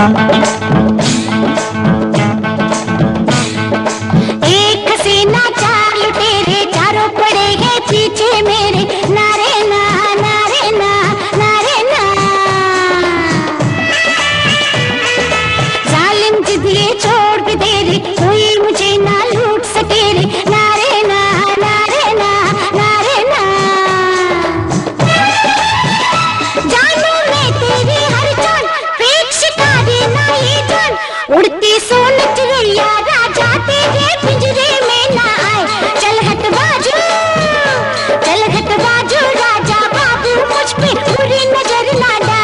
एक हसीना चार लुटेरे चारों पड़े हैं पीछे मेरे, नारे ना नारे ना नारे ना। जालिम जिदिए छोड़ भी दे रे, कोई मुझे ना लूट सके रे, नारे ना नारे ना नारे ना। जानू मैं तेरी हर जान, पेट शिकारी ना ये जान, उड़ती सोन चिड़िया राजा तेरे पिंजरे में ना आए। चल हट बाजू, चल हट बाजू राजा बाबू, मुझ पे बुरी नजर ना डाल।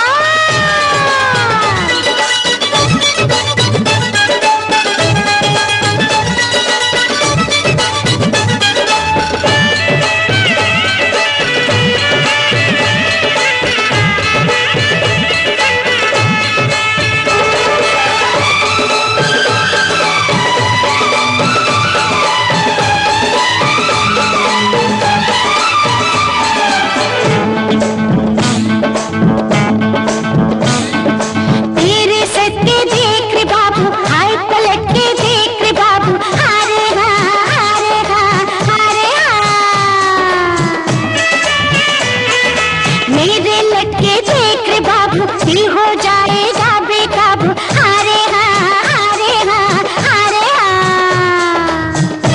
तेरे सत्ते देख रे बाबू, हाय पलट के देख रे बाबू, हारे हाँ हारे हाँ हारे हाँ। मेरे लटके देख रे बाबू, दिल हो जाएगा बेकाबू, हारे हाँ हारे हाँ हारे हाँ।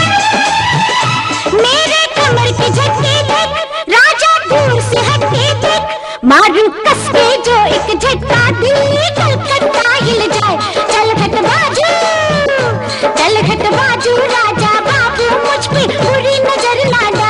मेरे कमर के झटके देख राजा, दूर से हटके देख, मारू कस के जो एक झटका, दिल्ली कलकत्ता हिल जाए। चल हट बाजू, चल हट बाजू राजा बाबू, मुझ पे बुरी नजर ना डाल।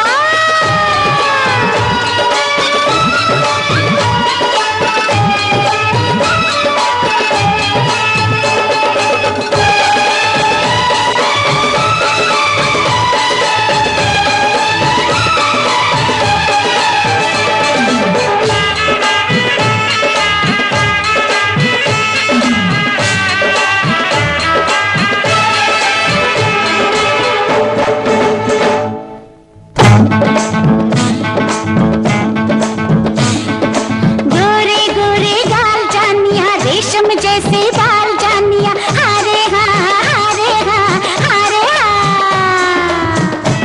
गोरे गोरे गाल जानिया, रेशम जैसे बाल जानिया, हारे हाँ हारे हाँ हारे हाँ।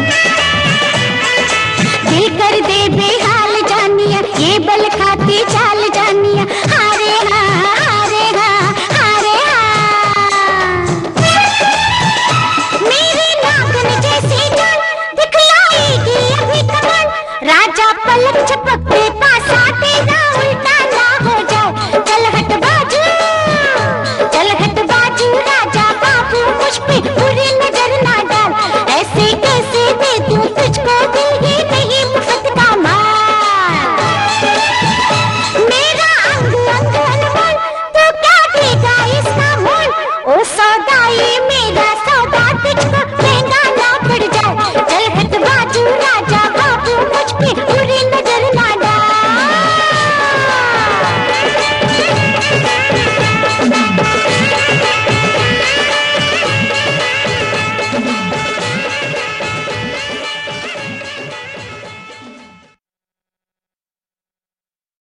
दिल कर दे बेहाल जानिया, ये बल खाती चाल जानिया, हारे हाँ हारे हाँ हारे हाँ। मेरी नागन जैसी जान दिखलाएगी अभी कमाल, राजा पलक झपक